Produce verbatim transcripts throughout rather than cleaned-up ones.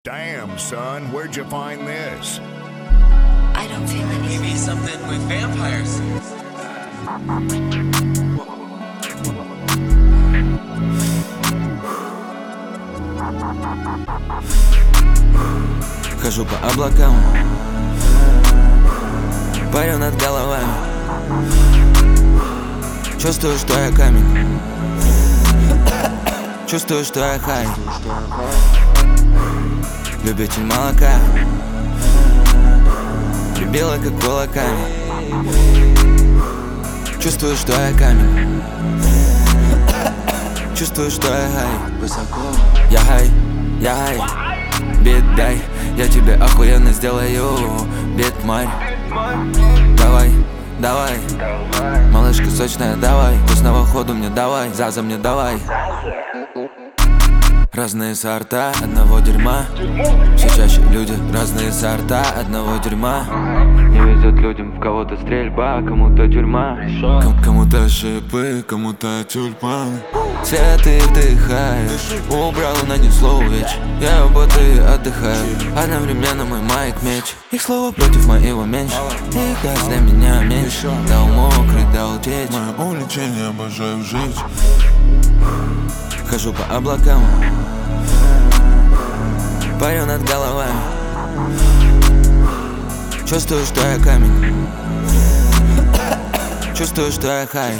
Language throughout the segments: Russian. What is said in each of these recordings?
Damn, son, where'd you find this? I don't feel anything. Maybe something with vampires. Хожу по облакам, парю над головами. Чувствую, что я камень. Чувствую, что я хай. Любитель молока, прибила как кулаками. Чувствую, что я камень. Чувствую, что я хай. Я хай, я хай. Бит дай, я тебе охуенно сделаю. Бит марь. Давай, давай, малышка сочная, давай. Вкусного ходу мне давай, заза мне давай. Разные сорта одного дерьма. Все чаще люди, разные сорта одного дерьма. Не везет людям, в кого-то стрельба, кому-то тюрьма, Ком кому-то шипы, кому-то тюльпаны. Цветы вдыхаю, убрал, нанесло увечь. Я работаю и отдыхаю, одновременно мой майк меч. Их слова против моего меньше, их газ для меня меньше. Дал мокрый, дал течь. Мое увлечение, обожаю жить. Хожу по облакам, парю над головами. Чувствую, что я камень. Чувствую, что я хай.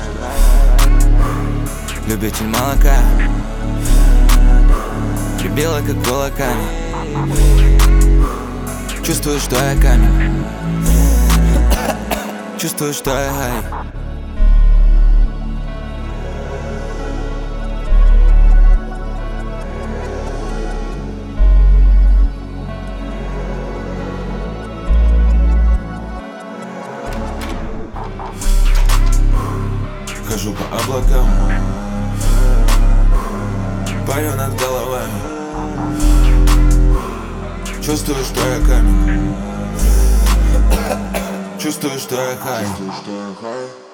Любитель молока, прибила как кулаками. Чувствую, что я камень. Чувствую, что я хай. Хожу по облакам, парю над головами. Чувствую, что я камень. Чувствую, что я хай.